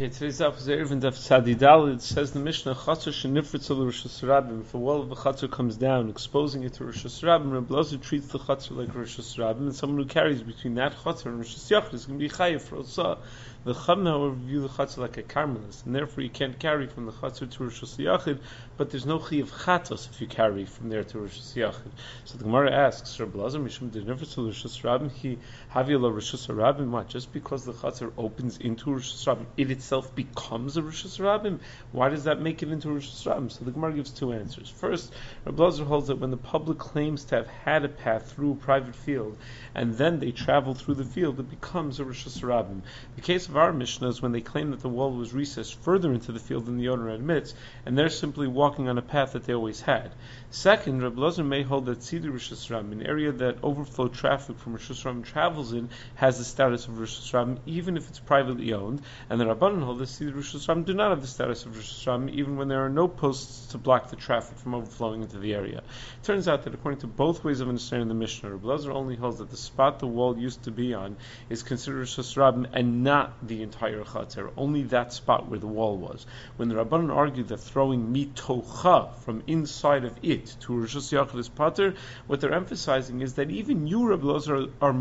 Okay, today's daf is Erev Daf Tzadidal. It says the Mishnah, Chatzor shenifritz al Rosh Hashanah. If a wall of the Chatzor comes down, exposing it to Rosh Hashanah, Reb Elazar treats the Chatzor like Rosh Hashanah, and someone who carries between that Chatzor and Rosh Hashanah is going to be chayav for Osah. The Chum, however, view the Chatzor like a Carmelist, and therefore you can't carry from the Chatzor to Rosh Hashanah, but there's no chayav chatos if you carry from there to Rosh Hashanah. So the Gemara asks, Reb Elazar, Mishum denifritz al Rosh Hashanah, he havi la Rosh Hashanah. What? Just because the Chatzor opens into Rosh Hashanah, it itself becomes a Rosh Hashanah. Why does that make it into Rosh Hashanah? So the Gemara gives two answers. First, Reb Elazar holds that when the public claims to have had a path through a private field, and then they travel through the field, it becomes a Rosh Hashanah. The case of our Mishnah is when they claim that the wall was recessed further into the field than the owner admits, and they're simply walking on a path that they always had. Second, Reb Elazar may hold that Tzidi Rosh Hashanah, an area that overflow traffic from Rosh Hashanah travels in, has the status of Rosh Hashanah, even if it's privately owned, and the Rabbanan hold that Tzidi Rosh Hashanah do not have the status of Rosh Hashanah, even when there are no posts to block the traffic from overflowing into the area. It turns out that according to both ways of understanding the Mishnah, Reb Elazar only holds that the spot the wall used to be on is considered Rosh Hashanah and not the entire Chatzor, only that spot where the wall was. When the Rabbanan argued that throwing mitocha from inside of it to Rosh Hashanah is pater, what they're emphasizing is that even you, Reb Elazar, are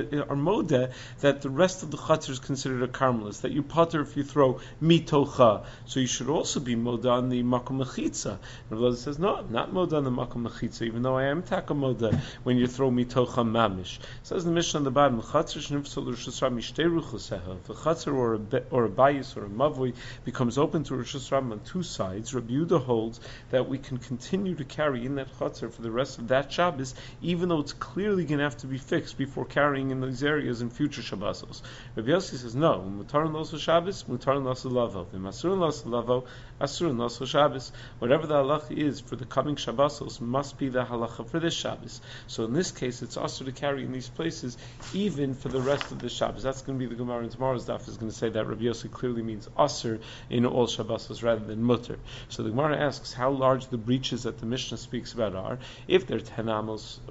modeh that the rest of the Chatzor is considered a Carmelist, that you pater if you throw mitocha. So you should also be modeh on the makom mechitza. Reb Elazar says, no, I'm not modeh on the makom mechitza, even though I am taka modeh when you throw mitocha mamish. It says the Mishnah on the bottom, Chatzor shenifsol Rosh Hashanah mishtei ruchoseha. If a Chatzor or a bayis or a mavoi becomes open to Rosh Hashanah on two sides, Rabbi Yehuda holds that we can continue to carry in that Chatzor for the rest of that Shabbos, even though it's clearly going to have to be fixed before carrying in these areas in future Shabbosos. Rabbi Yossi says, no, mutaron loso Shabbos, mutaron loso lavo. V'masurin loso lavo, asurin loso Shabbos. Whatever the halacha is for the coming Shabbosos must be the halacha for this Shabbos. So in this case, it's also to carry in these places, even for the rest of the Shabbos. That's going to be the Gemara in tomorrow's daf, is going to say that Rabbi Yossi clearly means aser in all Shabbosos rather than mutter. So the Gemara asks how large the breaches that the Mishnah speaks about are. If they're 10 amos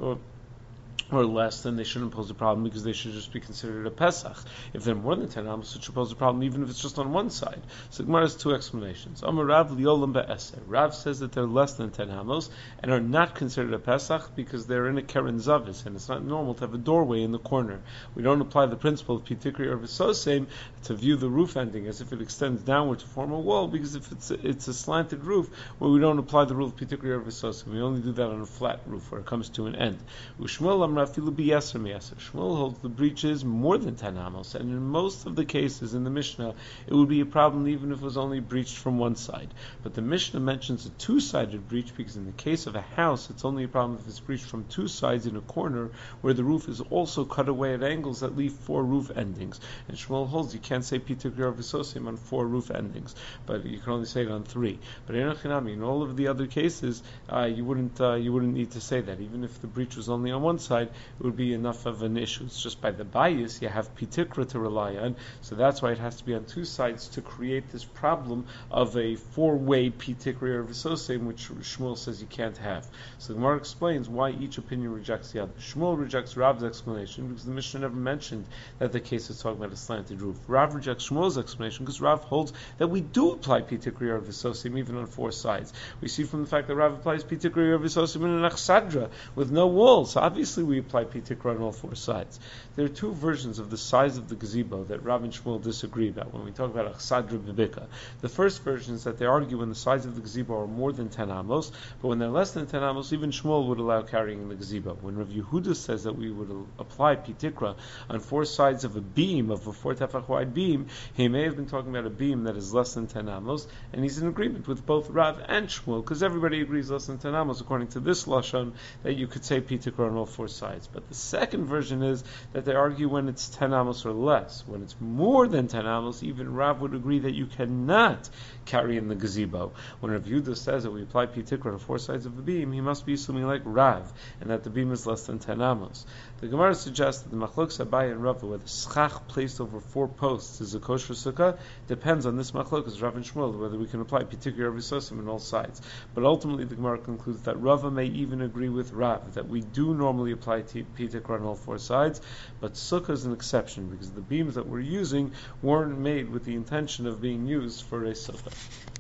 or less, then they shouldn't pose a problem because they should just be considered a Pesach. If they're more than 10 amos, it should pose a problem even if it's just on one side. So Gemara has two explanations. Amar Rav liolam be'eser. Rav says that they're less than 10 amos and are not considered a Pesach because they're in a Keren Zavis, and it's not normal to have a doorway in the corner. We don't apply the principle of Pitikri or V'sosem to view the roof ending as if it extends downward to form a wall, because if it's a slanted roof, well, we don't apply the rule of Pitikri or V'sosem. We only do that on a flat roof where it comes to an end. Ushmuel Shmuel holds the breaches more than 10 amos, and in most of the cases in the Mishnah, it would be a problem even if it was only breached from one side. But the Mishnah mentions a two-sided breach because in the case of a house, it's only a problem if it's breached from two sides in a corner where the roof is also cut away at angles that leave 4 roof endings. And Shmuel holds you can't say Pitikri or V'sosem on 4 roof endings, but you can only say it on 3. But in all of the other cases, you wouldn't need to say that. Even if the breach was only on one side, it would be enough of an issue. It's just by the bias you have pitikra to rely on, so that's why it has to be on two sides to create this problem of a 4-way pitikra or v'sosem, which Shmuel says you can't have. So the Gemara explains why each opinion rejects the other. Shmuel rejects Rav's explanation because the Mishnah never mentioned that the case is talking about a slanted roof. Rav rejects Shmuel's explanation because Rav holds that we do apply pitikra or v'sosem even on 4 sides. We see from the fact that Rav applies pitikra or v'sosem in an achsadra with no walls. So obviously we apply pitikra on all 4 sides. There are 2 versions of the size of the gazebo that Rav and Shmuel disagree about when we talk about achsadra b'bika. The first version is that they argue when the size of the gazebo are more than 10 amos, but when they're less than 10 amos, even Shmuel would allow carrying in the gazebo. When Rav Yehuda says that we would apply pitikra on 4 sides of a beam, of a 4 tefach wide beam, he may have been talking about a beam that is less than 10 amos, and he's in agreement with both Rav and Shmuel, because everybody agrees less than 10 amos according to this lashon that you could say pitikra on all 4 sides. But the second version is that they argue when it's 10 amos or less. When it's more than 10 amos, even Rav would agree that you cannot carry in the gazebo. When Rav Yehuda says that we apply pitikra on 4 sides of the beam, he must be assuming like Rav, and that the beam is less than 10 amos. The Gemara suggests that the machlokes Abaye and Rava, whether schach placed over 4 posts is a kosher sukkah, depends on this machlokes Rav and Shmuel, whether we can apply pitikra or v'sosem on all sides. But ultimately the Gemara concludes that Rava may even agree with Rav, that we do normally apply dry pitik run all four sides, but sukkah is an exception because the beams that we're using weren't made with the intention of being used for a sukkah.